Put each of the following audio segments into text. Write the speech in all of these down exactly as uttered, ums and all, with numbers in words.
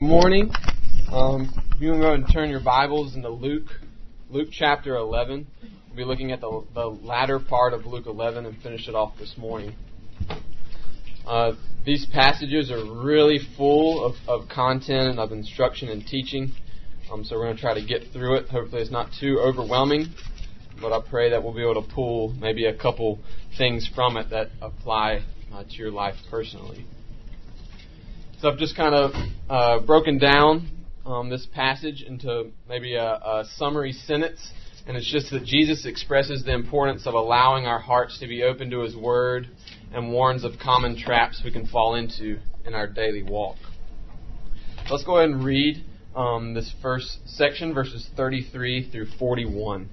Morning. Um, you can go and turn your Bibles into Luke, Luke chapter eleven. We'll be looking at the, the latter part of Luke eleven and finish it off this morning. Uh, these passages are really full of, of content and of instruction and teaching. Um, so we're going to try to get through it. Hopefully it's not too overwhelming, but I pray that we'll be able to pull maybe a couple things from it that apply uh, to your life personally. So I've just kind of uh, broken down um, this passage into maybe a, a summary sentence, and it's just that Jesus expresses the importance of allowing our hearts to be open to His Word and warns of common traps we can fall into in our daily walk. Let's go ahead and read um, this first section, verses thirty-three through forty-one.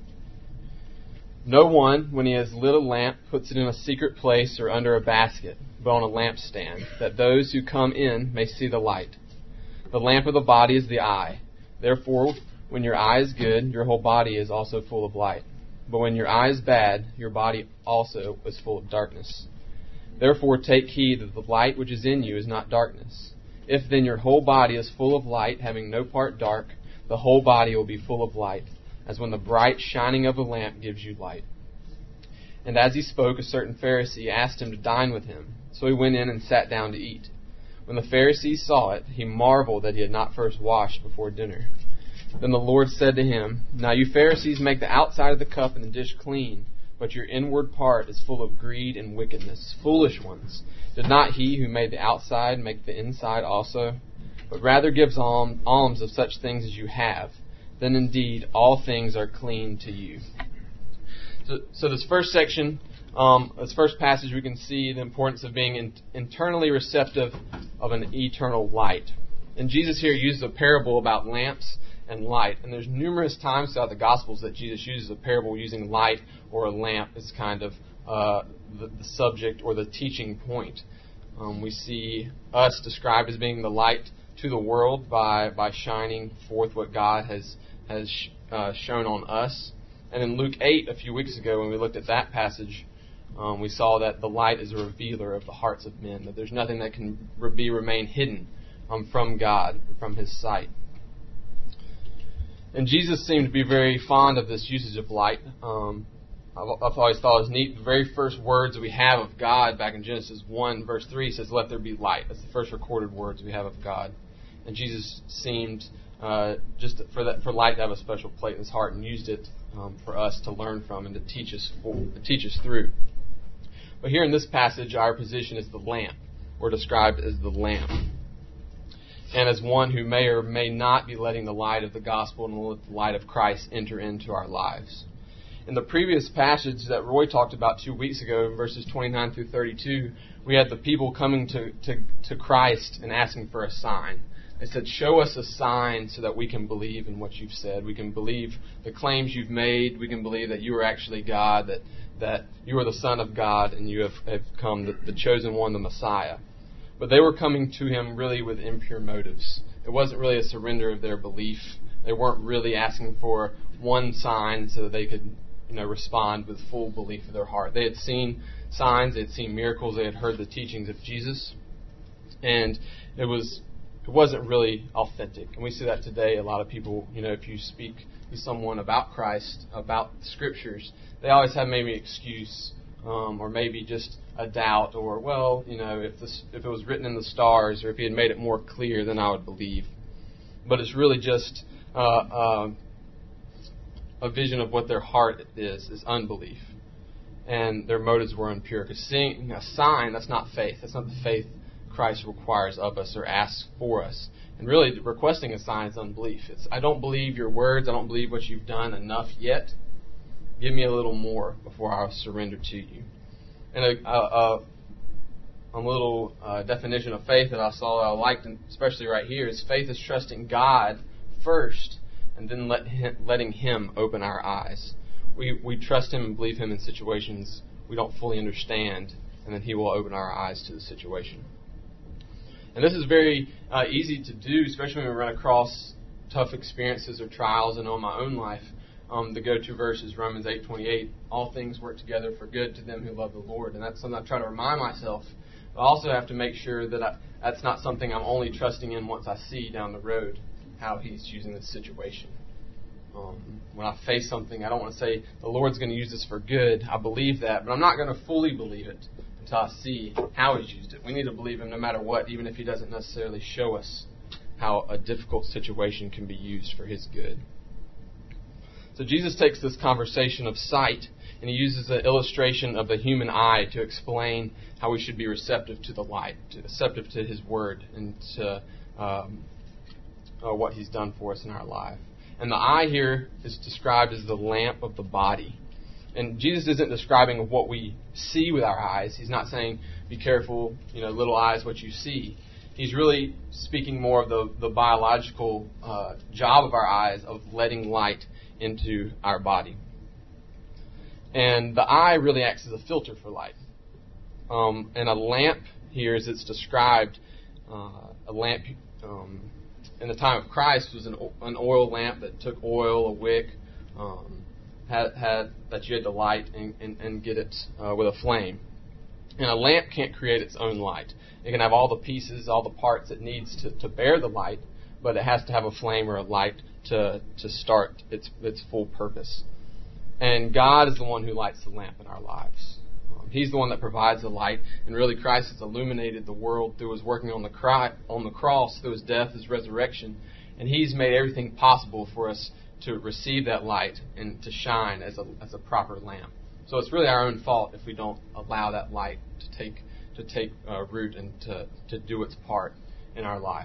No one, when he has lit a lamp, puts it in a secret place or under a basket, but on a lampstand, that those who come in may see the light. The lamp of the body is the eye. Therefore, when your eye is good, your whole body is also full of light. But when your eye is bad, your body also is full of darkness. Therefore, take heed that the light which is in you is not darkness. If then your whole body is full of light, having no part dark, the whole body will be full of light, as when the bright shining of a lamp gives you light. And as he spoke, a certain Pharisee asked him to dine with him. So he went in and sat down to eat. When the Pharisee saw it, he marveled that he had not first washed before dinner. Then the Lord said to him, Now you Pharisees make the outside of the cup and the dish clean, but your inward part is full of greed and wickedness. Foolish ones, did not he who made the outside make the inside also? But rather gives alms of such things as you have. Then indeed all things are clean to you. So, so this first section, um, this first passage, we can see the importance of being in, internally receptive of an eternal light. And Jesus here uses a parable about lamps and light. And there's numerous times throughout the Gospels that Jesus uses a parable using light or a lamp as kind of uh, the, the subject or the teaching point. Um, we see us described as being the light to the world by, by shining forth what God has has uh, shown on us. And in Luke eight, a few weeks ago, when we looked at that passage, um, we saw that the light is a revealer of the hearts of men, that there's nothing that can be remain hidden um, from God, from His sight. And Jesus seemed to be very fond of this usage of light. Um, I've, I've always thought it was neat. The very first words we have of God back in Genesis one, verse three, says, "Let there be light." That's the first recorded words we have of God. And Jesus seemed uh, just for that for light to have a special place in His heart, and used it um, for us to learn from and to teach us to teach us through. But here in this passage, our position is the lamp. We're described as the lamp, and as one who may or may not be letting the light of the gospel and the light of Christ enter into our lives. In the previous passage that Roy talked about two weeks ago, in verses twenty-nine through thirty-two, we had the people coming to, to, to Christ and asking for a sign. They said, "Show us a sign so that we can believe in what you've said. We can believe the claims you've made. We can believe that you are actually God, that that you are the Son of God, and you have, have come, the, the chosen one, the Messiah." But they were coming to Him really with impure motives. It wasn't really a surrender of their belief. They weren't really asking for one sign so that they could, you know, respond with full belief of their heart. They had seen signs, they had seen miracles, they had heard the teachings of Jesus, and it was it wasn't really authentic. And we see that today. A lot of people, you know, if you speak to someone about Christ, about the Scriptures, they always have maybe an excuse, um, or maybe just a doubt, or, well, you know, if this if it was written in the stars, or if He had made it more clear, then I would believe. But it's really just uh, uh, a vision of what their heart is, is unbelief. And their motives were impure. Because seeing a sign, that's not faith. That's not the faith Christ requires of us or asks for us. And really, requesting a sign is unbelief. It's, I don't believe your words. I don't believe what you've done enough yet. Give me a little more before I'll surrender to you. And a, a, a, a little uh, definition of faith that I saw that I liked, and especially right here, is faith is trusting God first and then let him, letting Him open our eyes. We we trust Him and believe Him in situations we don't fully understand, and then He will open our eyes to the situation. And this is very uh, easy to do, especially when we run across tough experiences or trials. And in my own life, um, the go-to verse is Romans eight twenty-eight. All things work together for good to them who love the Lord. And that's something I try to remind myself I also have to make sure that I, that's not something I'm only trusting in once I see down the road how He's using this situation. Um, when I face something, I don't want to say the Lord's going to use this for good. I believe that, but I'm not going to fully believe it until I see how He's used it. We need to believe Him no matter what, even if He doesn't necessarily show us how a difficult situation can be used for His good. So Jesus takes this conversation of sight, and He uses an illustration of the human eye to explain how we should be receptive to the light, to, receptive to His Word, and to um, uh, what He's done for us in our life. And the eye here is described as the lamp of the body. And Jesus isn't describing what we see with our eyes. He's not saying, be careful, you know, little eyes, what you see. He's really speaking more of the, the biological uh, job of our eyes of letting light into our body. And the eye really acts as a filter for light. Um, and a lamp here, as it's described, uh, a lamp um, in the time of Christ was an, an oil lamp that took oil, a wick, um, had, had that you had to light and, and, and get it uh, with a flame. And a lamp can't create its own light. It can have all the pieces, all the parts it needs to, to bear the light, but it has to have a flame or a light to, to start its its full purpose. And God is the one who lights the lamp in our lives. Um, he's the one that provides the light, and really Christ has illuminated the world through His working on the, cry, on the cross, through His death, His resurrection, and He's made everything possible for us to receive that light and to shine as a as a proper lamp. So it's really our own fault if we don't allow that light to take to take uh, root and to, to do its part in our life.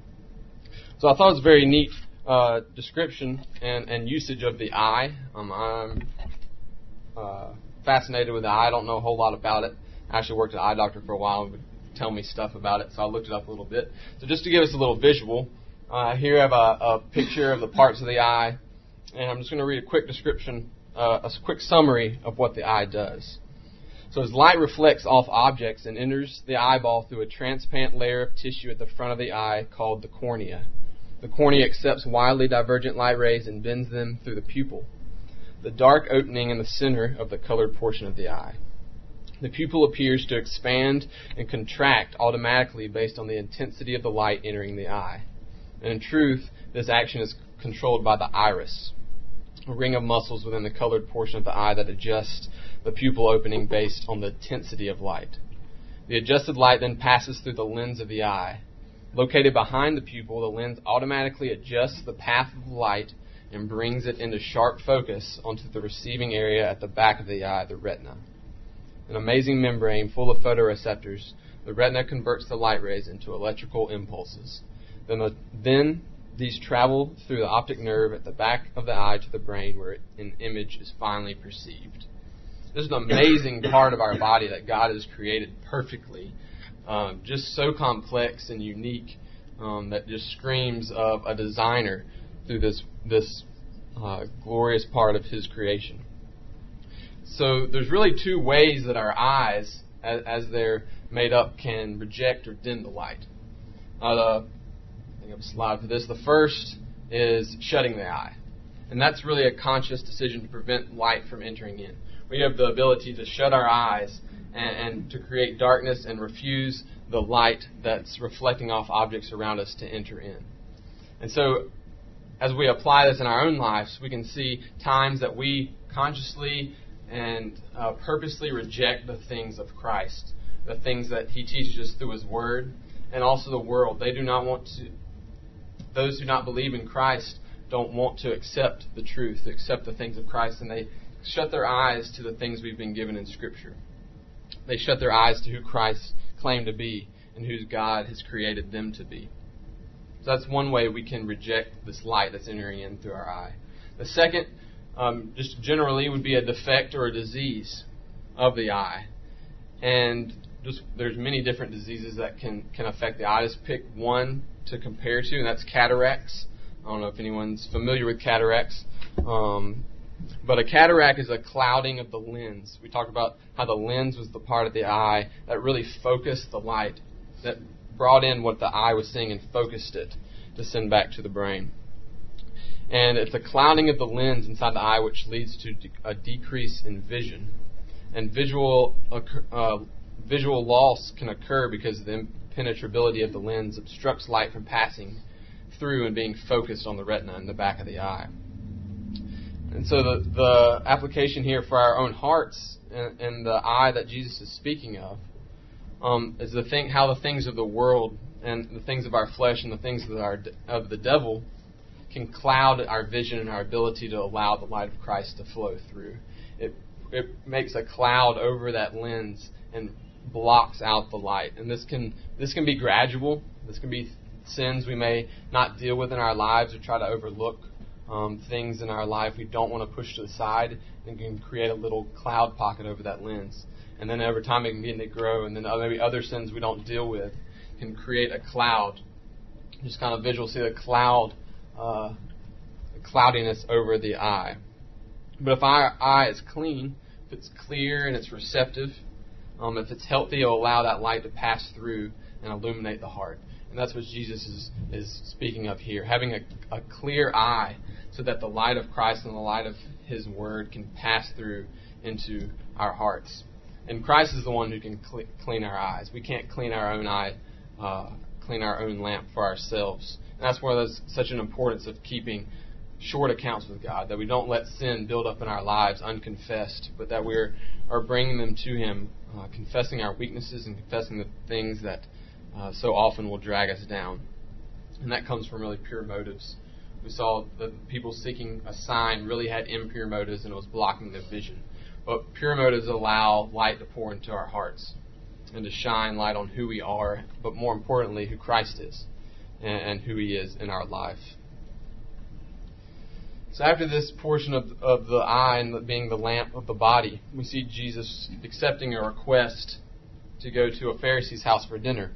So I thought it was a very neat uh, description and, and usage of the eye. Um, I'm uh, fascinated with the eye. I don't know a whole lot about it. I actually worked at an eye doctor for a while and would tell me stuff about it, so I looked it up a little bit. So just to give us a little visual, uh, here I have a, a picture of the parts of the eye, and I'm just going to read a quick description, uh, a quick summary of what the eye does. So as light reflects off objects and enters the eyeball through a transparent layer of tissue at the front of the eye called the cornea. The cornea accepts widely divergent light rays and bends them through the pupil, the dark opening in the center of the colored portion of the eye. The pupil appears to expand and contract automatically based on the intensity of the light entering the eye. And in truth, this action is controlled by the iris, a ring of muscles within the colored portion of the eye that adjusts the pupil opening based on the intensity of light. The adjusted light then passes through the lens of the eye. Located behind the pupil, the lens automatically adjusts the path of the light and brings it into sharp focus onto the receiving area at the back of the eye, the retina. An amazing membrane full of photoreceptors, the retina converts the light rays into electrical impulses. Then, the, then these travel through the optic nerve at the back of the eye to the brain, where an image is finally perceived. This is an amazing part of our body that God has created perfectly, um, just so complex and unique um, that just screams of a designer through this this uh, glorious part of His creation. So there's really two ways that our eyes, as, as they're made up, can reject or dim the light. Uh, the, I think I have a slide for this. The first is shutting the eye. And that's really a conscious decision to prevent light from entering in. We have the ability to shut our eyes and, and to create darkness and refuse the light that's reflecting off objects around us to enter in. And so as we apply this in our own lives, we can see times that we consciously and uh, purposely reject the things of Christ, the things that He teaches us through His Word, and also the world. They do not want to, those who do not believe in Christ don't want to accept the truth, to accept the things of Christ, and they shut their eyes to the things we've been given in Scripture. They shut their eyes to who Christ claimed to be and who God has created them to be. So that's one way we can reject this light that's entering in through our eye. The second, um, just generally, would be a defect or a disease of the eye. And just there's many different diseases that can, can affect the eye. Just pick one to compare to, and that's cataracts. I don't know if anyone's familiar with cataracts. Um, but a cataract is a clouding of the lens. We talked about how the lens was the part of the eye that really focused the light, that brought in what the eye was seeing and focused it to send back to the brain. And it's a clouding of the lens inside the eye which leads to a decrease in vision. And visual uh, visual loss can occur because the impenetrability of the lens obstructs light from passing through and being focused on the retina in the back of the eye. And so the, the application here for our own hearts and, and the eye that Jesus is speaking of um, is the thing, how the things of the world and the things of our flesh and the things of, our, of the devil can cloud our vision and our ability to allow the light of Christ to flow through. It, it makes a cloud over that lens and blocks out the light. And this can this can be gradual. This can be sins we may not deal with in our lives or try to overlook. Um, things in our life we don't want to push to the side, and can create a little cloud pocket over that lens. And then over time it can begin to grow, and then maybe other sins we don't deal with can create a cloud. Just kind of visual, see the cloud, uh, cloudiness over the eye. But if our eye is clean, if it's clear and it's receptive, um, if it's healthy, it'll allow that light to pass through and illuminate the heart. And that's what Jesus is, is speaking of here, having a, a clear eye so that the light of Christ and the light of His Word can pass through into our hearts. And Christ is the one who can cl- clean our eyes. We can't clean our own eye, uh, clean our own lamp for ourselves. And that's why there's such an importance of keeping short accounts with God, that we don't let sin build up in our lives unconfessed, but that we are bringing them to Him, uh, confessing our weaknesses and confessing the things that Uh, so often will drag us down. And that comes from really pure motives. We saw that people seeking a sign really had impure motives and it was blocking their vision. But pure motives allow light to pour into our hearts and to shine light on who we are, but more importantly, who Christ is and, and who He is in our life. So after this portion of, of the eye and the, being the lamp of the body, we see Jesus accepting a request to go to a Pharisee's house for dinner.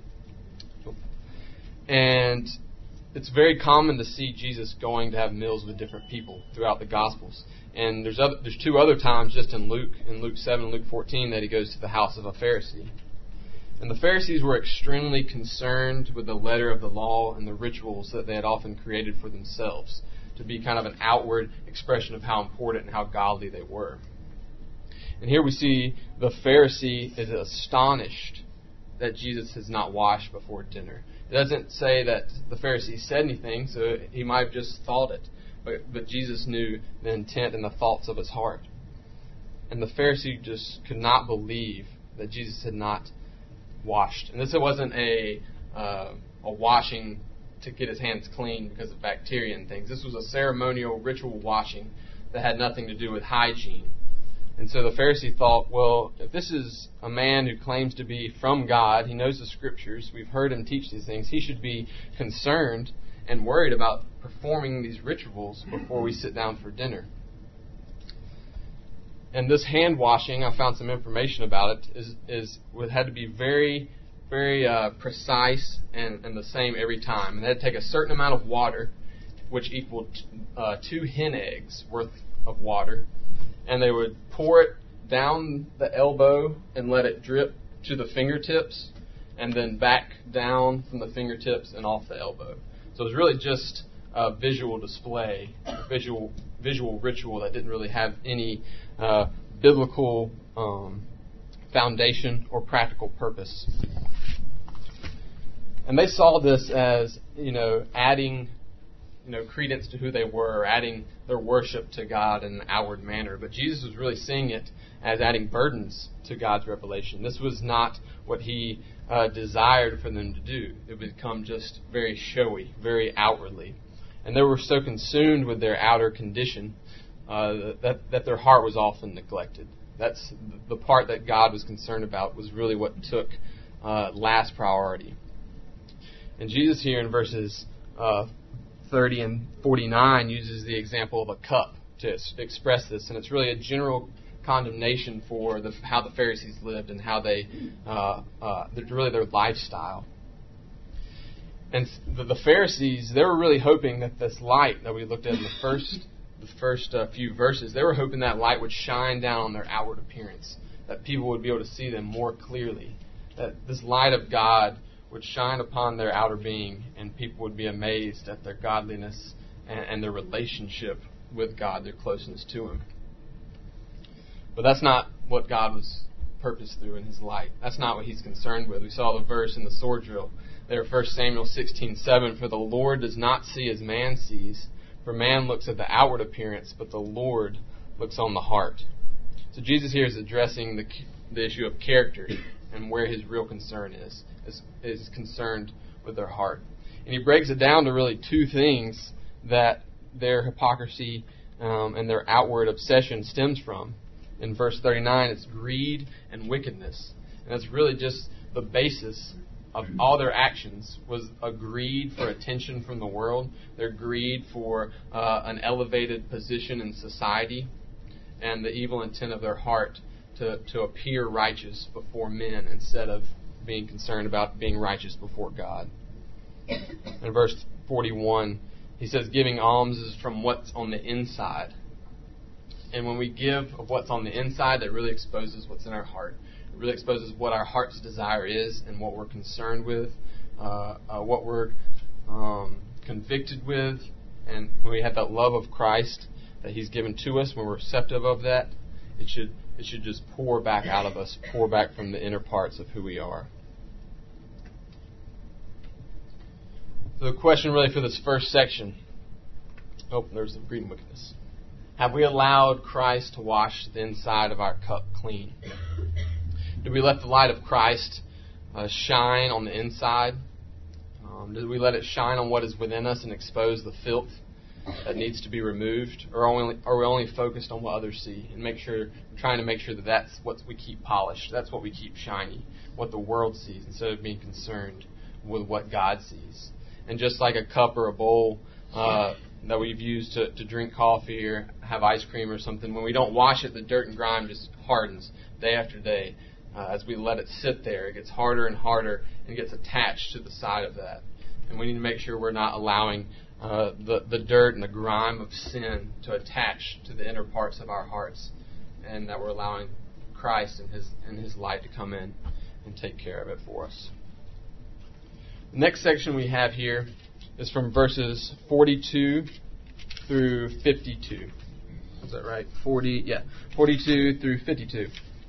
And it's very common to see Jesus going to have meals with different people throughout the Gospels. And there's other, there's two other times just in Luke, in Luke seven and Luke fourteen, that He goes to the house of a Pharisee. And the Pharisees were extremely concerned with the letter of the law and the rituals that they had often created for themselves to be kind of an outward expression of how important and how godly they were. And here we see the Pharisee is astonished that Jesus has not washed before dinner. It doesn't say that the Pharisee said anything, so he might have just thought it. But, but Jesus knew the intent and the thoughts of his heart. And the Pharisee just could not believe that Jesus had not washed. And this wasn't a, uh, a washing to get his hands clean because of bacteria and things. This was a ceremonial ritual washing that had nothing to do with hygiene. And so the Pharisee thought, well, if this is a man who claims to be from God, he knows the Scriptures, we've heard him teach these things, he should be concerned and worried about performing these rituals before we sit down for dinner. And this hand washing, I found some information about it, is, is it had to be very, very uh, precise and, and the same every time. And they had to take a certain amount of water, which equaled uh, two hen eggs worth of water, and they would pour it down the elbow and let it drip to the fingertips, and then back down from the fingertips and off the elbow. So it was really just a visual display, a visual visual ritual that didn't really have any uh, biblical um, foundation or practical purpose. And they saw this as, you know, adding you know, credence to who they were, or adding their worship to God in an outward manner. But Jesus was really seeing it as adding burdens to God's revelation. This was not what He uh, desired for them to do. It would become just very showy, very outwardly. And they were so consumed with their outer condition uh, that, that their heart was often neglected. That's the part that God was concerned about, was really what took uh, last priority. And Jesus here in verses uh, thirty and forty-nine uses the example of a cup to express this, and it's really a general condemnation for the, how the Pharisees lived and how they, uh, uh, really their lifestyle. And the, the Pharisees, they were really hoping that this light that we looked at in the first, the first uh, few verses, they were hoping that light would shine down on their outward appearance, that people would be able to see them more clearly, that this light of God would shine upon their outer being, and people would be amazed at their godliness and, and their relationship with God, their closeness to Him. But that's not what God was purpose through in His light. That's not what He's concerned with. We saw the verse in the sword drill there, First Samuel sixteen seven. For the Lord does not see as man sees, for man looks at the outward appearance, but the Lord looks on the heart. So Jesus here is addressing the the issue of character and where His real concern is, is, is concerned with their heart. And He breaks it down to really two things that their hypocrisy um, and their outward obsession stems from. In verse thirty-nine, it's greed and wickedness. And that's really just the basis of all their actions, was a greed for attention from the world, their greed for uh, an elevated position in society, and the evil intent of their heart to, to appear righteous before men instead of being concerned about being righteous before God. In verse forty-one, he says, giving alms is from what's on the inside. And when we give of what's on the inside, that really exposes what's in our heart. It really exposes what our heart's desire is and what we're concerned with, uh, uh, what we're um, convicted with. And when we have that love of Christ that He's given to us, when we're receptive of that, it should it should just pour back out of us, pour back from the inner parts of who we are. So the question really for this first section, oh, there's the greed and wickedness. Have we allowed Christ to wash the inside of our cup clean? Did we let the light of Christ uh, shine on the inside? Um, did we let it shine on what is within us and expose the filth that needs to be removed? Or are we, are we only focused on what others see and make sure, trying to make sure that that's what we keep polished, that's what we keep shiny, what the world sees, instead of being concerned with what God sees? And just like a cup or a bowl uh, that we've used to, to drink coffee or have ice cream or something, when we don't wash it, the dirt and grime just hardens day after day. Uh, as we let it sit there, it gets harder and harder and gets attached to the side of that. And we need to make sure we're not allowing uh, the, the dirt and the grime of sin to attach to the inner parts of our hearts, and that we're allowing Christ and His, and His light to come in and take care of it for us. The next section we have here is from verses forty-two through fifty-two. Is that right? forty, yeah, forty-two through fifty-two.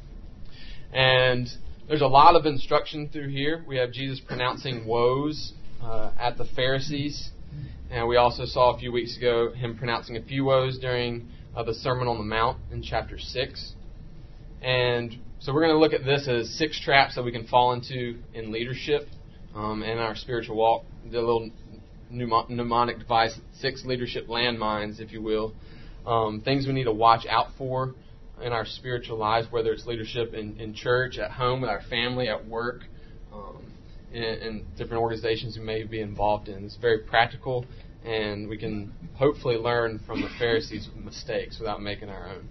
And there's a lot of instruction through here. We have Jesus pronouncing woes uh, at the Pharisees. And we also saw a few weeks ago Him pronouncing a few woes during uh, the Sermon on the Mount in chapter six. And so we're going to look at this as six traps that we can fall into in leadership um, and our spiritual walk. The little mnemonic device, six leadership landmines, if you will. Um, things we need to watch out for in our spiritual lives, whether it's leadership in, in church, at home, with our family, at work, um, in, in different organizations we may be involved in. It's very practical, and we can hopefully learn from the Pharisees' mistakes without making our own.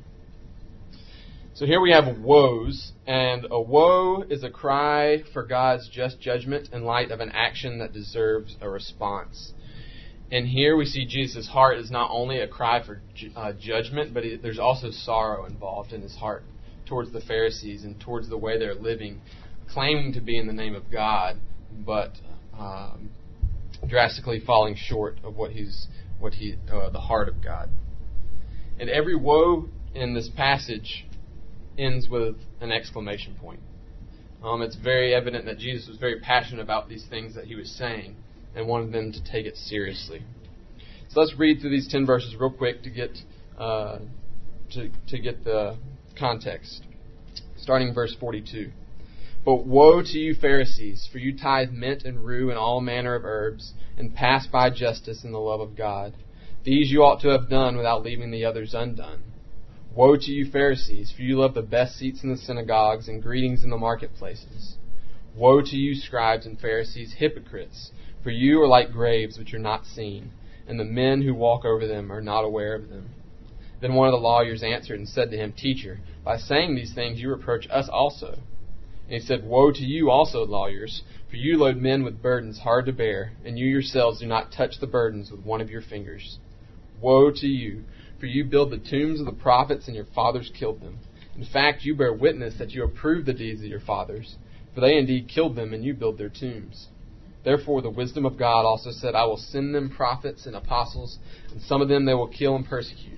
So here we have woes, and a woe is a cry for God's just judgment in light of an action that deserves a response. And here we see Jesus' heart is not only a cry for uh, judgment, but he, there's also sorrow involved in His heart towards the Pharisees and towards the way they're living, claiming to be in the name of God, but um, drastically falling short of what He's, what He, uh, the heart of God. And every woe in this passage ends with an exclamation point. Um, it's very evident that Jesus was very passionate about these things that He was saying, and wanted them to take it seriously. So let's read through these ten verses real quick to get uh, to, to get the context. Starting in verse forty-two. But woe to you Pharisees, for you tithe mint and rue and all manner of herbs, and pass by justice and the love of God. These you ought to have done without leaving the others undone. Woe to you Pharisees, for you love the best seats in the synagogues and greetings in the marketplaces. Woe to you scribes and Pharisees, hypocrites! For you are like graves which are not seen, and the men who walk over them are not aware of them. Then one of the lawyers answered and said to him, Teacher, by saying these things you reproach us also. And he said, Woe to you also, lawyers, for you load men with burdens hard to bear, and you yourselves do not touch the burdens with one of your fingers. Woe to you, for you build the tombs of the prophets, and your fathers killed them. In fact, you bear witness that you approve the deeds of your fathers, for they indeed killed them, and you build their tombs. Therefore the wisdom of God also said, I will send them prophets and apostles, and some of them they will kill and persecute.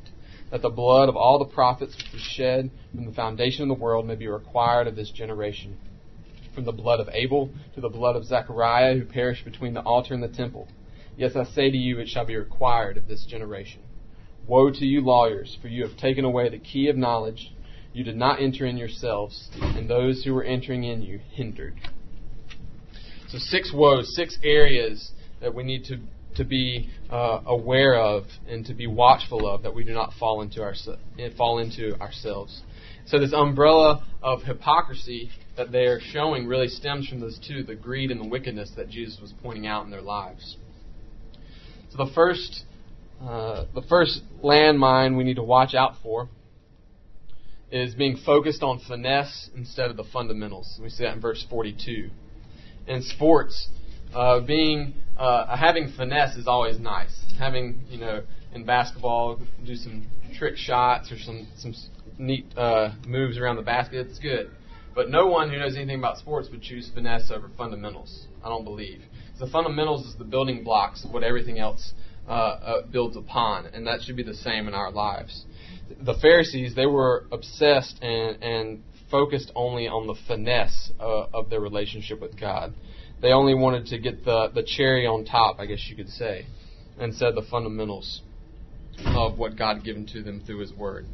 that the blood of all the prophets which was shed from the foundation of the world may be required of this generation, from the blood of Abel to the blood of Zechariah, who perished between the altar and the temple. Yes, I say to you, it shall be required of this generation. Woe to you lawyers, for you have taken away the key of knowledge. You did not enter in yourselves, and those who were entering in you hindered. So six woes, six areas that we need to to be uh, aware of and to be watchful of, that we do not fall into our fall into ourselves. So this umbrella of hypocrisy that they are showing really stems from those two, the greed and the wickedness that Jesus was pointing out in their lives. So the first uh, the first landmine we need to watch out for is being focused on finesse instead of the fundamentals. We see that in verse forty-two. In sports, uh, being uh, having finesse is always nice. Having, you know, in basketball, do some trick shots or some some neat uh, moves around the basket. It's good, but no one who knows anything about sports would choose finesse over fundamentals. I don't believe. The fundamentals is the building blocks of what everything else uh, uh, builds upon, and that should be the same in our lives. The Pharisees, they were obsessed and, and focused only on the finesse uh, of their relationship with God. They only wanted to get the, the cherry on top, I guess you could say, instead of the fundamentals of what God had given to them through His Word.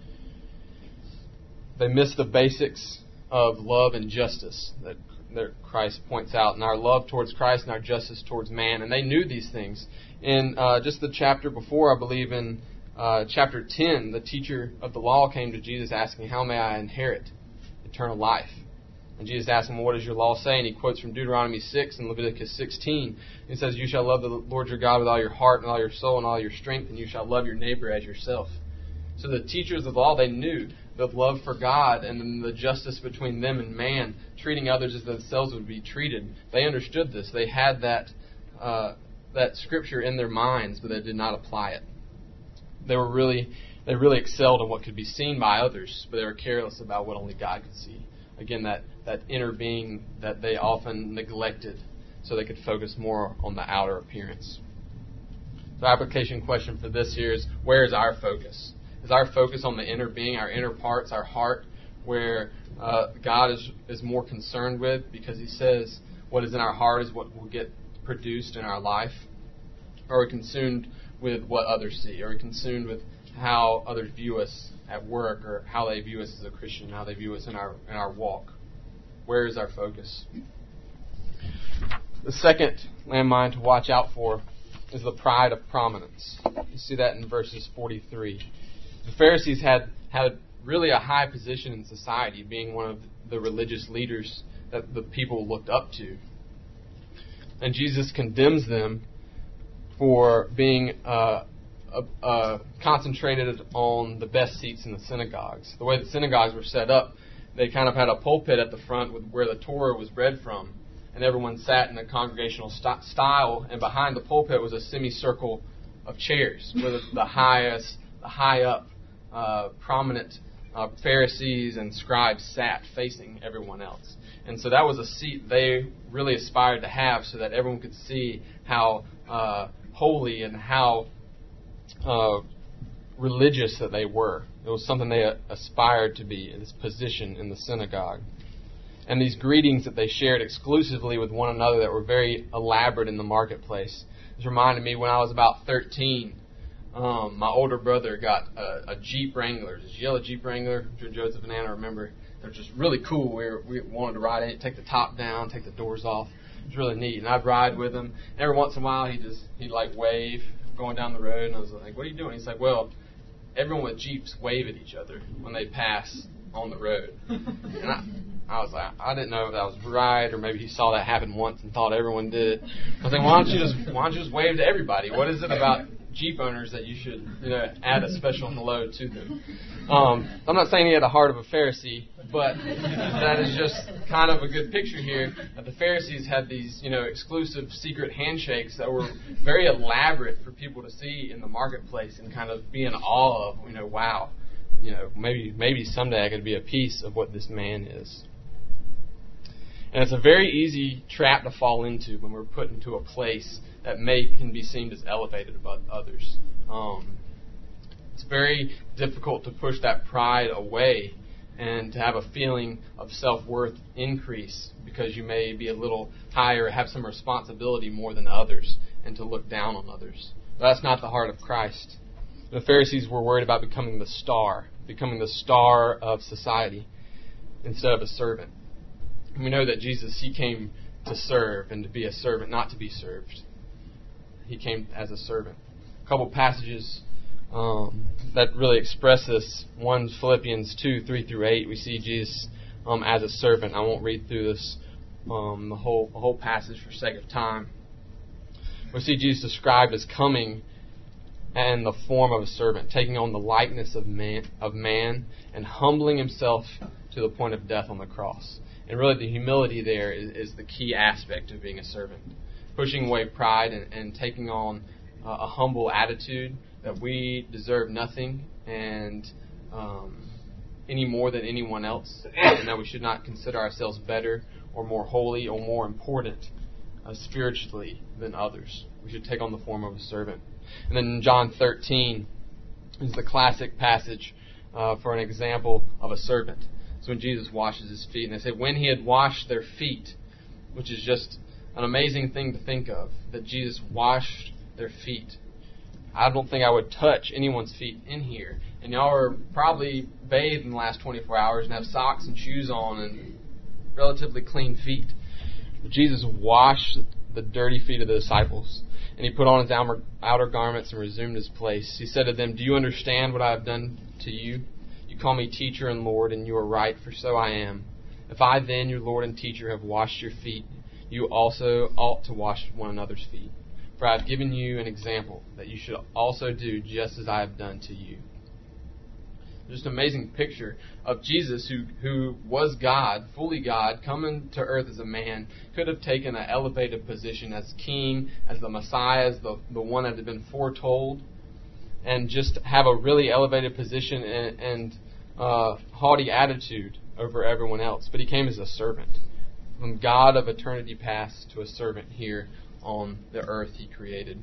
They missed the basics of love and justice that, that Christ points out, and our love towards Christ and our justice towards man. And they knew these things. In uh, just the chapter before, I believe in uh, chapter ten, the teacher of the law came to Jesus asking, "How may I inherit eternal life?" And Jesus asked him, "What does your law say?" And he quotes from Deuteronomy six and Leviticus sixteen. He says, "You shall love the Lord your God with all your heart and all your soul and all your strength, and you shall love your neighbor as yourself." So the teachers of the law, they knew the love for God and the justice between them and man, treating others as themselves would be treated. They understood this. They had that uh, that scripture in their minds, but they did not apply it. They were really they really excelled in what could be seen by others, but they were careless about what only God could see. Again, that, that inner being that they often neglected so they could focus more on the outer appearance. The application question for this here is, where is our focus? Is our focus on the inner being, our inner parts, our heart, where uh, God is, is more concerned with, because He says what is in our heart is what will get produced in our life? Or are we consumed with what others see? Are we consumed with how others view us at work, or how they view us as a Christian, how they view us in our in our walk? Where is our focus? The second landmine to watch out for is the pride of prominence. You see that in verses forty-three. The Pharisees had, had really a high position in society, being one of the religious leaders that the people looked up to. And Jesus condemns them for being uh, uh, uh, concentrated on the best seats in the synagogues. The way the synagogues were set up, they kind of had a pulpit at the front with where the Torah was read from, and everyone sat in a congregational st- style, and behind the pulpit was a semicircle of chairs where the, the highest, the high up, uh, prominent uh, Pharisees and scribes sat facing everyone else. And so that was a seat they really aspired to have, so that everyone could see how uh, holy and how uh, religious that they were. It was something they aspired to be, in this position in the synagogue. And these greetings that they shared exclusively with one another that were very elaborate in the marketplace. This reminded me when I was about thirteen, um, my older brother got a, a Jeep Wrangler, this yellow Jeep Wrangler. Joseph and Anna remember. They're just really cool. We, were, we wanted to ride in it, take the top down, take the doors off. It was really neat. And I'd ride with him. Every once in a while, he'd just, he'd like wave going down the road. And I was like, "What are you doing?" He's like, "Well, everyone with Jeeps wave at each other when they pass on the road." And I, I was like, I didn't know if that was right, or maybe he saw that happen once and thought everyone did it. I was like, why don't you just why don't you just wave to everybody? What is it about Jeep owners that you should, you know, add a special hello to them? Um, I'm not saying he had the heart of a Pharisee, but that is just kind of a good picture here that the Pharisees had these, you know, exclusive secret handshakes that were very elaborate for people to see in the marketplace and kind of be in awe of, you know, wow, you know, maybe maybe someday I could be a piece of what this man is. And it's a very easy trap to fall into when we're put into a place that may can be seen as elevated above others. Um, It's very difficult to push that pride away and to have a feeling of self-worth increase because you may be a little higher, have some responsibility more than others, and to look down on others. But that's not the heart of Christ. The Pharisees were worried about becoming the star, becoming the star of society instead of a servant. And we know that Jesus, He came to serve and to be a servant, not to be served. He came as a servant. A couple passages um, that really express this. One, Philippians two, three through eight. We see Jesus um, as a servant. I won't read through this um, the whole the whole passage for sake of time. We see Jesus described as coming in the form of a servant, taking on the likeness of man, of man, and humbling Himself to the point of death on the cross. And really, the humility there is, is the key aspect of being a servant, pushing away pride and, and taking on uh, a humble attitude that we deserve nothing and um, any more than anyone else, and that we should not consider ourselves better or more holy or more important uh, spiritually than others. We should take on the form of a servant. And then in John thirteen is the classic passage uh, for an example of a servant. It's when Jesus washes His feet. And they say, when He had washed their feet, which is just an amazing thing to think of, that Jesus washed their feet. I don't think I would touch anyone's feet in here. And y'all are probably bathed in the last twenty-four hours and have socks and shoes on and relatively clean feet. But Jesus washed the dirty feet of the disciples. And He put on His outer, outer garments and resumed His place. He said to them, do you understand what I have done to you? You call me teacher and Lord, and you are right, for so I am. If I then, your Lord and teacher, have washed your feet, you also ought to wash one another's feet. For I have given you an example, that you should also do just as I have done to you. Just an amazing picture of Jesus, who, who was God, fully God, coming to earth as a man, could have taken an elevated position as king, as the Messiah, as the, the one that had been foretold, and just have a really elevated position and, and uh, haughty attitude over everyone else. But He came as a servant. From God of eternity past to a servant here on the earth He created.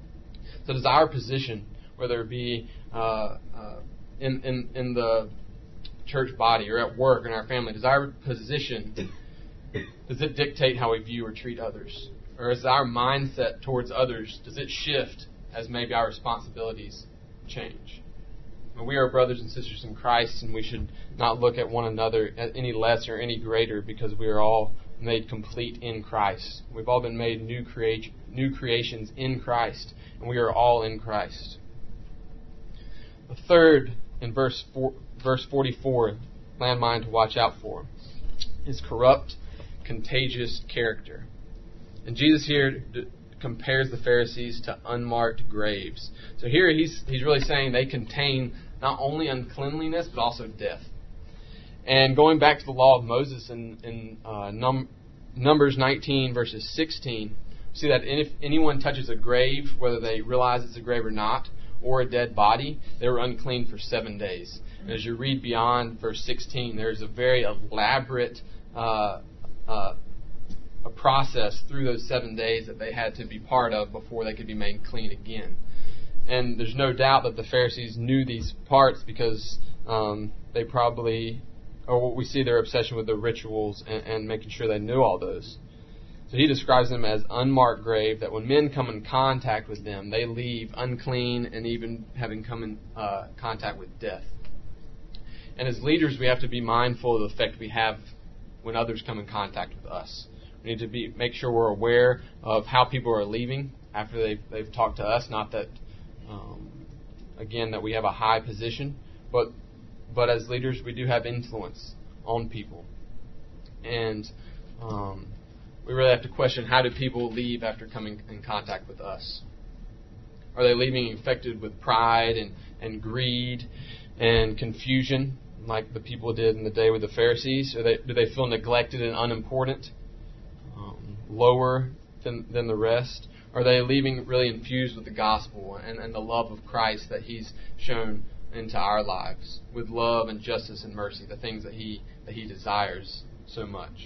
So does our position, whether it be uh, uh, in, in, in the church body or at work or in our family, does our position, does it dictate how we view or treat others? Or is our mindset towards others, does it shift as maybe our responsibilities change? Well, we are brothers and sisters in Christ, and we should not look at one another any less or any greater because we are all made complete in Christ. We've all been made new create, new creations in Christ, and we are all in Christ. The third, in verse four, verse forty-four, landmine to watch out for, is corrupt, contagious character. And Jesus here d- compares the Pharisees to unmarked graves. So here he's he's really saying they contain not only uncleanliness but also death. And going back to the law of Moses in, in uh, num- Numbers nineteen, verses sixteen, we see that if anyone touches a grave, whether they realize it's a grave or not, or a dead body, they were unclean for seven days. And as you read beyond verse sixteen, there's a very elaborate uh, uh, a process through those seven days that they had to be part of before they could be made clean again. And there's no doubt that the Pharisees knew these parts because um, they probably... or what we see their obsession with the rituals and, and making sure they knew all those. So he describes them as unmarked grave, that when men come in contact with them, they leave unclean and even having come in uh, contact with death. And as leaders, we have to be mindful of the effect we have when others come in contact with us. We need to be make sure we're aware of how people are leaving after they've, they've talked to us. Not that, um, again, that we have a high position, but But as leaders, we do have influence on people. And um, we really have to question, how do people leave after coming in contact with us? Are they leaving infected with pride and, and greed and confusion, like the people did in the day with the Pharisees? Or they, do they feel neglected and unimportant, um, lower than, than the rest? Are they leaving really infused with the gospel and, and the love of Christ that He's shown into our lives, with love and justice and mercy, the things that he that he desires so much?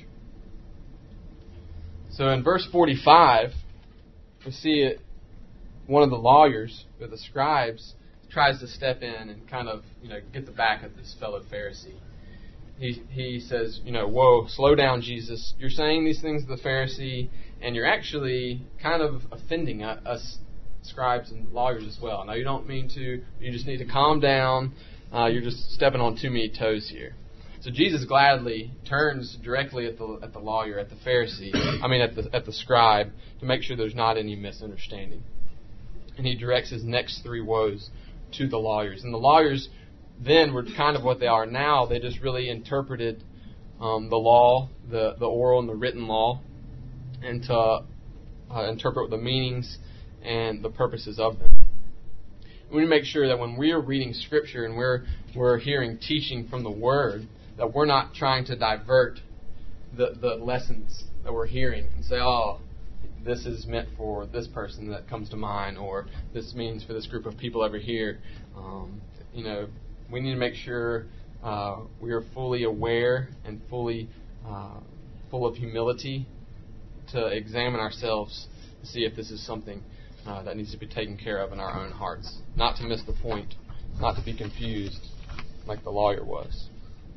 So in verse forty-five, we see it, one of the lawyers, or the scribes, tries to step in and kind of, you know, get the back of this fellow Pharisee. He he says, you know, whoa, slow down, Jesus. You're saying these things to the Pharisee, and you're actually kind of offending us scribes and lawyers as well. Now, you don't mean to. You just need to calm down. Uh, you're just stepping on too many toes here. So Jesus gladly turns directly at the at the lawyer, at the Pharisee, I mean at the at the scribe, to make sure there's not any misunderstanding. And he directs his next three woes to the lawyers. And the lawyers then were kind of what they are now. They just really interpreted um, the law, the, the oral and the written law, and to uh, interpret the meanings and the purposes of them. We need to make sure that when we're reading Scripture and we're we're hearing teaching from the Word, that we're not trying to divert the, the lessons that we're hearing and say, oh, this is meant for this person that comes to mind, or this means for this group of people over here. Um, you know, we need to make sure uh, we are fully aware and fully uh, full of humility to examine ourselves to see if this is something uh, that needs to be taken care of in our own hearts. Not to miss the point, not to be confused like the lawyer was.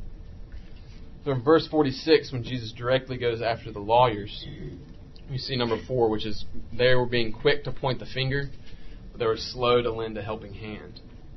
So in verse forty-six, when Jesus directly goes after the lawyers, you see number four, which is they were being quick to point the finger, but they were slow to lend a helping hand.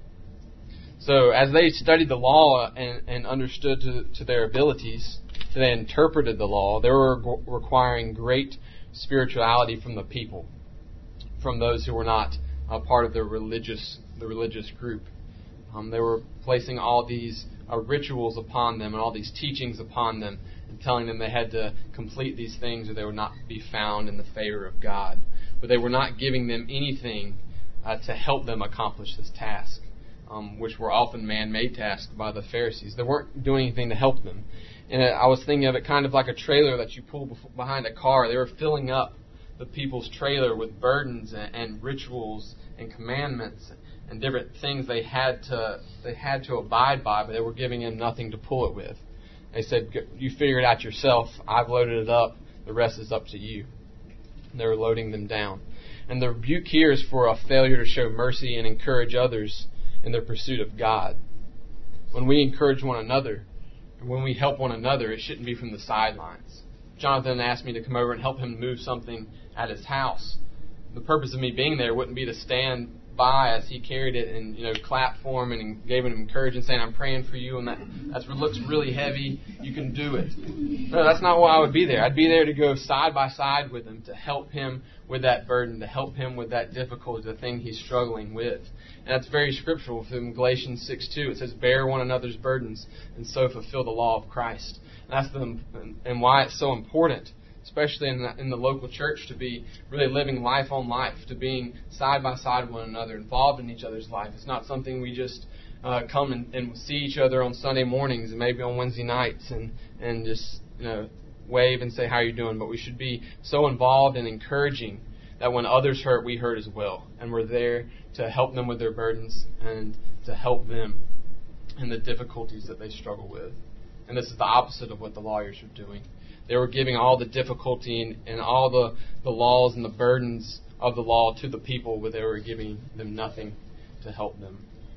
So as they studied the law and, and understood to, to their abilities, so they interpreted the law, they were g- requiring great spirituality from the people, from those who were not a part of the religious the religious group. Um, they were placing all these uh, rituals upon them and all these teachings upon them, and telling them they had to complete these things or they would not be found in the favor of God. But they were not giving them anything uh, to help them accomplish this task, um, which were often man-made tasks by the Pharisees. They weren't doing anything to help them. And I was thinking of it kind of like a trailer that you pull behind a car. They were filling up the people's trailer with burdens and, and rituals and commandments and different things they had to they had to abide by, but they were giving them nothing to pull it with. They said, you figure it out yourself. I've loaded it up. The rest is up to you. And they were loading them down. And the rebuke here is for a failure to show mercy and encourage others in their pursuit of God. When we encourage one another, and when we help one another, it shouldn't be from the sidelines. Jonathan asked me to come over and help him move something at his house. The purpose of me being there wouldn't be to stand by as he carried it and, you know, clap for him and gave him encouragement, saying, I'm praying for you, and that that looks really heavy. You can do it. No, that's not why I would be there. I'd be there to go side by side with him, to help him with that burden, to help him with that difficulty, the thing he's struggling with. And that's very scriptural. From Galatians six two, it says, bear one another's burdens and so fulfill the law of Christ. And that's the, and why it's so important, especially in the, in the local church, to be really living life on life, to being side by side with one another, involved in each other's life. It's not something we just uh, come and, and see each other on Sunday mornings and maybe on Wednesday nights and, and just, you know, wave and say, how you doing? But we should be so involved and encouraging that when others hurt, we hurt as well. And we're there to help them with their burdens and to help them in the difficulties that they struggle with. And this is the opposite of what the lawyers are doing. They were giving all the difficulty and, and all the, the laws and the burdens of the law to the people, but they were giving them nothing to help them.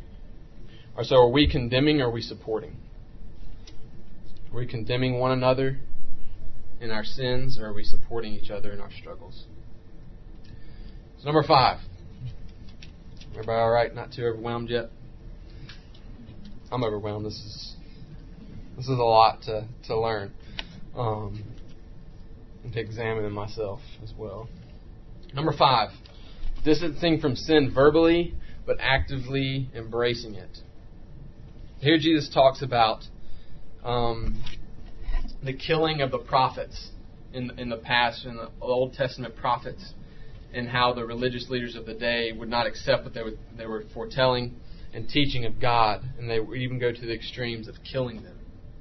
Or so are we condemning or are we supporting? Are we condemning one another in our sins, or are we supporting each other in our struggles? So number five. Everybody all right? Not too overwhelmed yet? I'm overwhelmed. This is this is a lot to, to learn. Um, and to examine in myself as well. Number five, distancing from sin verbally, but actively embracing it. Here Jesus talks about um, the killing of the prophets in, in the past, in the Old Testament prophets, and how the religious leaders of the day would not accept what they, would, they were foretelling and teaching of God, and they would even go to the extremes of killing them.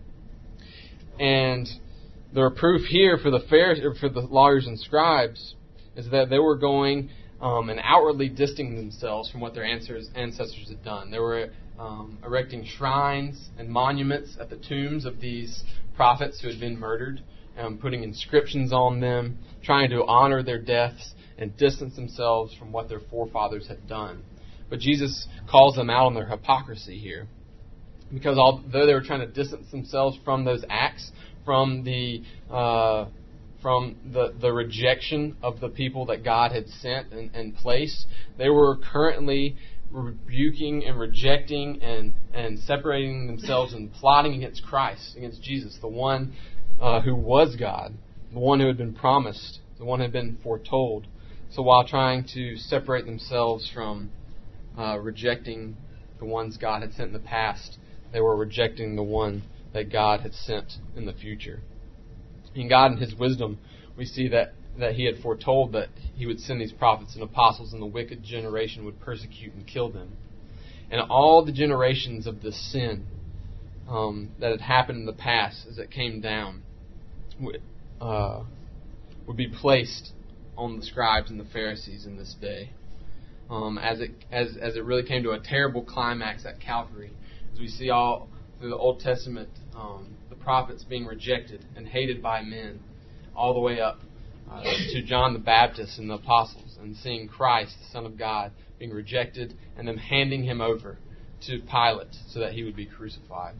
And the reproof here for the Pharisees, for the lawyers and scribes, is that they were going um, and outwardly distancing themselves from what their ancestors had done. They were um, erecting shrines and monuments at the tombs of these prophets who had been murdered, um, putting inscriptions on them, trying to honor their deaths and distance themselves from what their forefathers had done. But Jesus calls them out on their hypocrisy here. Because although they were trying to distance themselves from those acts, from the uh, from the, the rejection of the people that God had sent and, and placed, they were currently rebuking and rejecting and, and separating themselves and plotting against Christ, against Jesus, the one uh, who was God, the one who had been promised, the one who had been foretold. So while trying to separate themselves from uh, rejecting the ones God had sent in the past, they were rejecting the one that God had sent in the future. In God, in His wisdom, we see that, that He had foretold that He would send these prophets and apostles, and the wicked generation would persecute and kill them. And all the generations of this sin um, that had happened in the past, as it came down, would, uh, would be placed on the scribes and the Pharisees in this day. Um, as it as as it really came to a terrible climax at Calvary, as we see all through the Old Testament, um, the prophets being rejected and hated by men, all the way up uh, to John the Baptist and the apostles, and seeing Christ, the Son of God, being rejected, and them handing Him over to Pilate so that He would be crucified.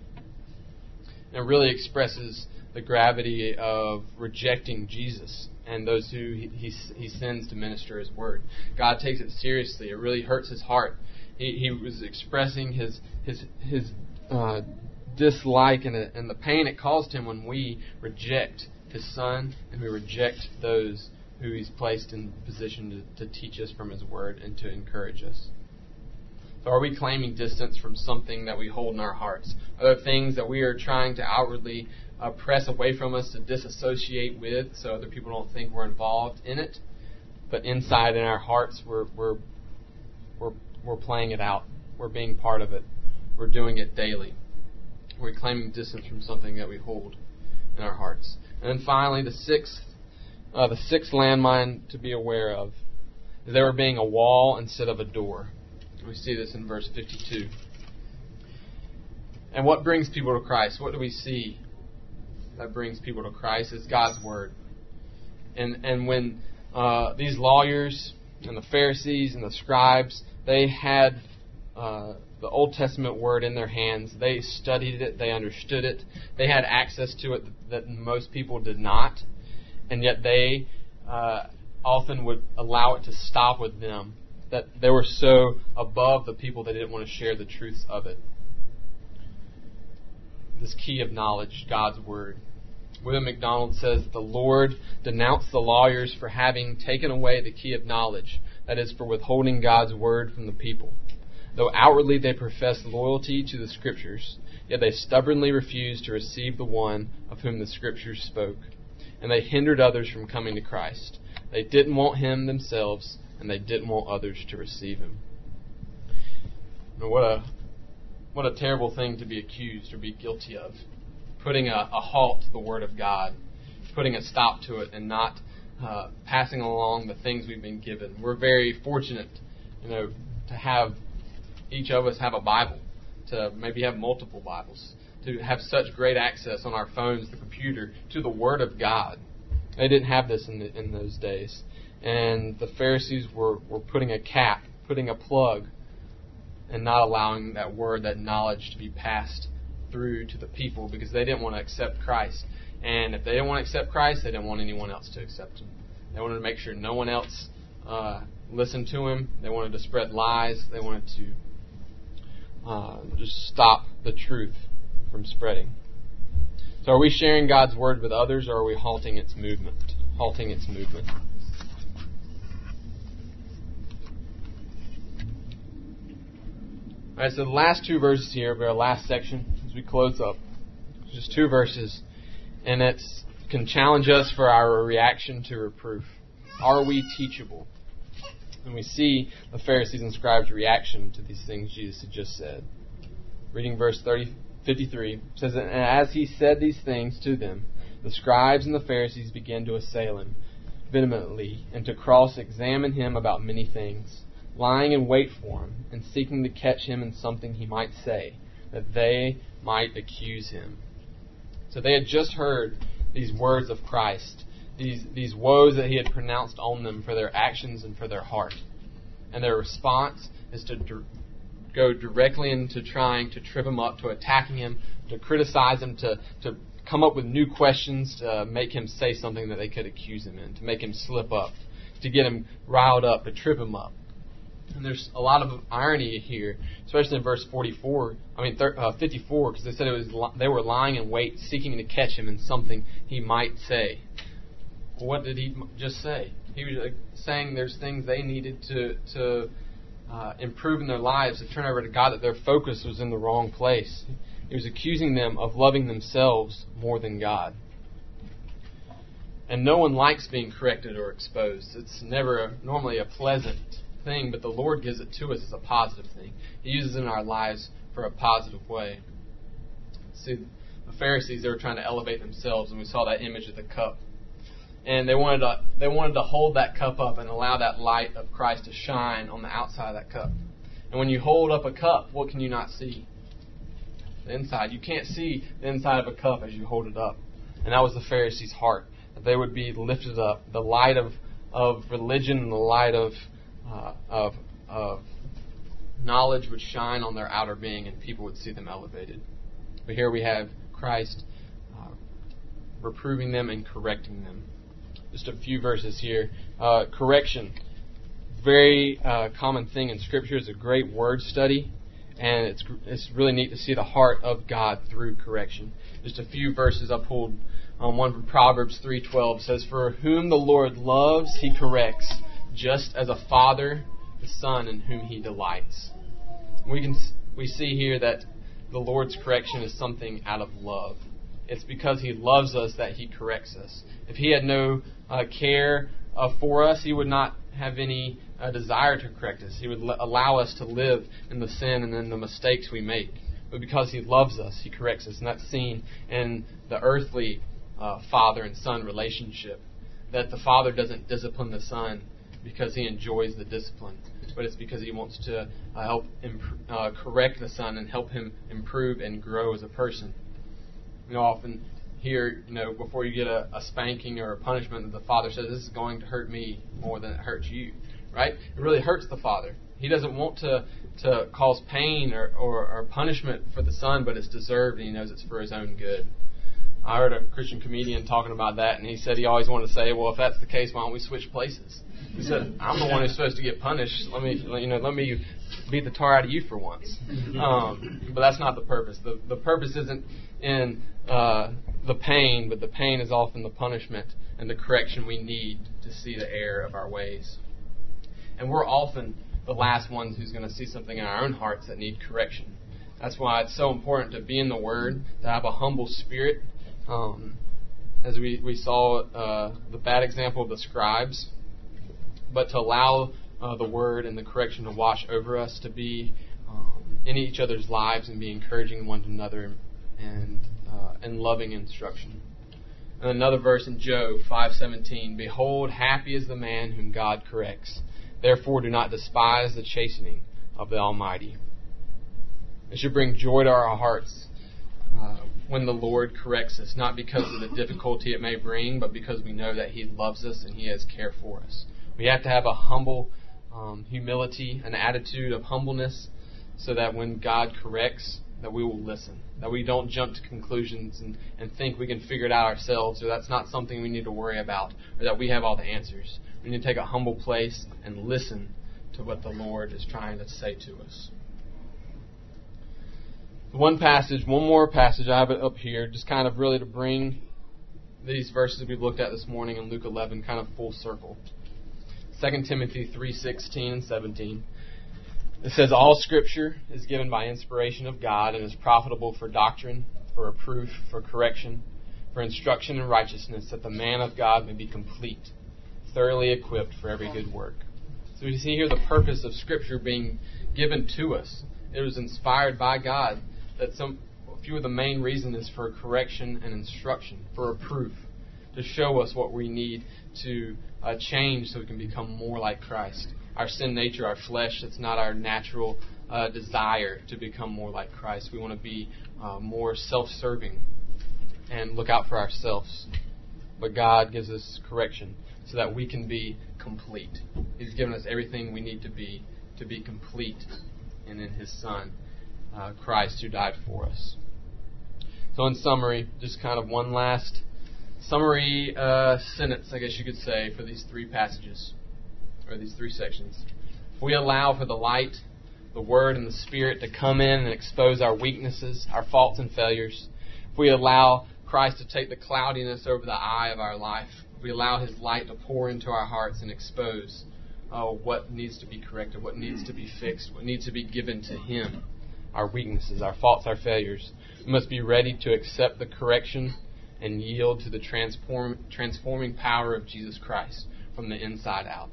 And it really expresses the gravity of rejecting Jesus and those who he, he, he sends to minister His word. God takes it seriously. It really hurts His heart. He, he was expressing his his his uh, dislike and, and the pain it caused Him when we reject His Son and we reject those who He's placed in position to, to teach us from His word and to encourage us. So are we claiming distance from something that we hold in our hearts? Are there things that we are trying to outwardly uh, press away from us, to disassociate with, so other people don't think we're involved in it? But inside in our hearts, we're we're we're we're playing it out. We're being part of it. We're doing it daily. We're claiming distance from something that we hold in our hearts. And then finally, the sixth, uh, the sixth landmine to be aware of is they were being a wall instead of a door. We see this in verse fifty-two. And what brings people to Christ? What do we see that brings people to Christ? It's God's Word. And and when uh, these lawyers and the Pharisees and the scribes, they had uh, the Old Testament Word in their hands. They studied it. They understood it. They had access to it that most people did not. And yet they uh, often would allow it to stop with them. That they were so above the people they didn't want to share the truths of it. This key of knowledge, God's Word. William MacDonald says, the Lord denounced the lawyers for having taken away the key of knowledge, that is, for withholding God's Word from the people. Though outwardly they professed loyalty to the Scriptures, yet they stubbornly refused to receive the one of whom the Scriptures spoke, and they hindered others from coming to Christ. They didn't want Him themselves, and they didn't want others to receive Him. And what a what a terrible thing to be accused or be guilty of. Putting a, a halt to the Word of God, putting a stop to it, and not uh, passing along the things we've been given. We're very fortunate, you know, to have each of us have a Bible, to maybe have multiple Bibles, to have such great access on our phones, the computer, to the Word of God. They didn't have this in the, in those days. And the Pharisees were, were putting a cap, putting a plug, and not allowing that word, that knowledge to be passed through to the people because they didn't want to accept Christ. And if they didn't want to accept Christ, they didn't want anyone else to accept Him. They wanted to make sure no one else uh, listened to Him. They wanted to spread lies. They wanted to uh, just stop the truth from spreading. So are we sharing God's Word with others, or are we halting its movement? Halting its movement. Alright, so the last two verses here of our last section, as we close up, just two verses, and it can challenge us for our reaction to reproof. Are we teachable? And we see the Pharisees and scribes' reaction to these things Jesus had just said. Reading verse thirty, fifty-three, it says, and as he said these things to them, the scribes and the Pharisees began to assail him vehemently and to cross-examine him about many things, lying in wait for him, and seeking to catch him in something he might say, that they might accuse him. So they had just heard these words of Christ, these these woes that He had pronounced on them for their actions and for their heart. And their response is to d- go directly into trying to trip him up, to attacking him, to criticize him, to, to come up with new questions to make him say something that they could accuse him in, to make him slip up, to get him riled up, to trip him up. And there's a lot of irony here, especially in verse forty-four. I mean, thir- uh, fifty-four, because they said it was li- they were lying in wait, seeking to catch him in something he might say. Well, what did he just say? He was uh, saying there's things they needed to to uh, improve in their lives, to turn over to God, that their focus was in the wrong place. He was accusing them of loving themselves more than God. And no one likes being corrected or exposed. It's never a, normally a pleasant thing, but the Lord gives it to us as a positive thing. He uses it in our lives for a positive way. See, the Pharisees, they were trying to elevate themselves, and we saw that image of the cup. And they wanted to they wanted to hold that cup up and allow that light of Christ to shine on the outside of that cup. And when you hold up a cup, what can you not see? The inside. You can't see the inside of a cup as you hold it up. And that was the Pharisees' heart, that they would be lifted up. The light of, of religion and the light of Uh, of, of knowledge would shine on their outer being, and people would see them elevated. But here we have Christ uh, reproving them and correcting them. Just a few verses here. Uh, correction. Very uh, common thing in Scripture. Is a great word study, and it's it's really neat to see the heart of God through correction. Just a few verses I pulled. Um, one from Proverbs three twelve says, "For whom the Lord loves, He corrects, just as a father the son in whom he delights." We can we see here that the Lord's correction is something out of love. It's because He loves us that He corrects us. If He had no uh, care uh, for us, He would not have any uh, desire to correct us. He would l- allow us to live in the sin and in the mistakes we make. But because He loves us, He corrects us. And that's seen in the earthly uh, father and son relationship. That the father doesn't discipline the son because he enjoys the discipline, but it's because he wants to uh, help imp- uh, correct the son and help him improve and grow as a person. You know, often hear, you know, before you get a, a spanking or a punishment, that the father says, "This is going to hurt me more than it hurts you," right? It really hurts the father. He doesn't want to to cause pain or, or, or punishment for the son, but it's deserved, and he knows it's for his own good. I heard a Christian comedian talking about that, and he said he always wanted to say, "Well, if that's the case, why don't we switch places?" He said, "I'm the one who's supposed to get punished. Let me, you know, let me beat the tar out of you for once." Um, but that's not the purpose. The the purpose isn't in uh, the pain, but the pain is often the punishment and the correction we need to see the error of our ways. And we're often the last ones who's going to see something in our own hearts that need correction. That's why it's so important to be in the Word, to have a humble spirit. Um, as we, we saw uh, the bad example of the scribes, but to allow uh, the Word and the correction to wash over us, to be um, in each other's lives and be encouraging one another and uh, and loving instruction. And another verse in Job five seventeen, "Behold, happy is the man whom God corrects. Therefore do not despise the chastening of the Almighty." It should bring joy to our hearts uh, when the Lord corrects us, not because of the difficulty it may bring, but because we know that He loves us and He has care for us. We have to have a humble um, humility, an attitude of humbleness, so that when God corrects, that we will listen, that we don't jump to conclusions and, and think we can figure it out ourselves, or that's not something we need to worry about, or that we have all the answers. We need to take a humble place and listen to what the Lord is trying to say to us. One passage, one more passage, I have it up here, just kind of really to bring these verses we've looked at this morning in Luke eleven kind of full circle. Second Timothy three sixteen and seventeen. It says, "All Scripture is given by inspiration of God and is profitable for doctrine, for reproof, for correction, for instruction in righteousness, that the man of God may be complete, thoroughly equipped for every good work." So we see here the purpose of Scripture being given to us. It was inspired by God. That some a few of the main reasons is for correction and instruction, for reproof, to show us what we need to uh, change so we can become more like Christ. Our sin nature, our flesh, it's not our natural uh, desire to become more like Christ. We want to be uh, more self-serving and look out for ourselves. But God gives us correction so that we can be complete. He's given us everything we need to be to be complete and in His Son, uh, Christ, who died for us. So in summary, just kind of one last summary uh, sentence, I guess you could say, for these three passages, or these three sections. If we allow for the light, the Word, and the Spirit to come in and expose our weaknesses, our faults and failures, if we allow Christ to take the cloudiness over the eye of our life, if we allow His light to pour into our hearts and expose uh, what needs to be corrected, what needs to be fixed, what needs to be given to Him, our weaknesses, our faults, our failures, we must be ready to accept the correction and yield to the transform, transforming power of Jesus Christ from the inside out.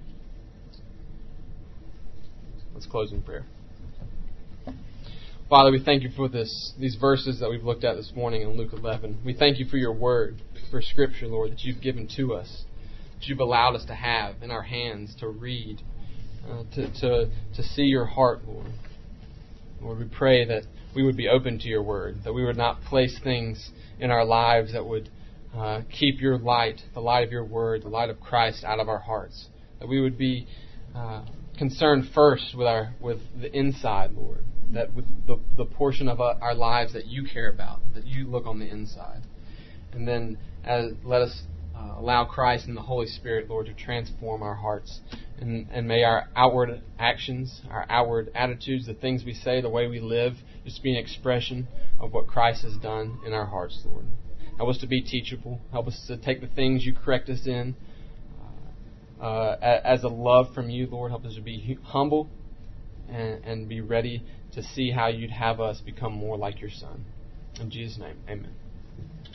Let's close in prayer. Father, we thank You for this, these verses that we've looked at this morning in Luke eleven. We thank You for Your Word, for Scripture, Lord, that You've given to us, that You've allowed us to have in our hands to read, uh, to, to, to see Your heart, Lord. Lord, we pray that we would be open to Your Word, that we would not place things in our lives that would uh, keep Your light, the light of Your Word, the light of Christ out of our hearts. That we would be uh, concerned first with our with the inside, Lord. That with the, the portion of our lives that You care about, that You look on the inside. And then as, let us uh, allow Christ and the Holy Spirit, Lord, to transform our hearts. And, and may our outward actions, our outward attitudes, the things we say, the way we live, just be an expression of what Christ has done in our hearts, Lord. Help us to be teachable. Help us to take the things You correct us in uh, uh, as a love from You, Lord. Help us to be humble and, and be ready to see how You'd have us become more like Your Son. In Jesus' name, amen.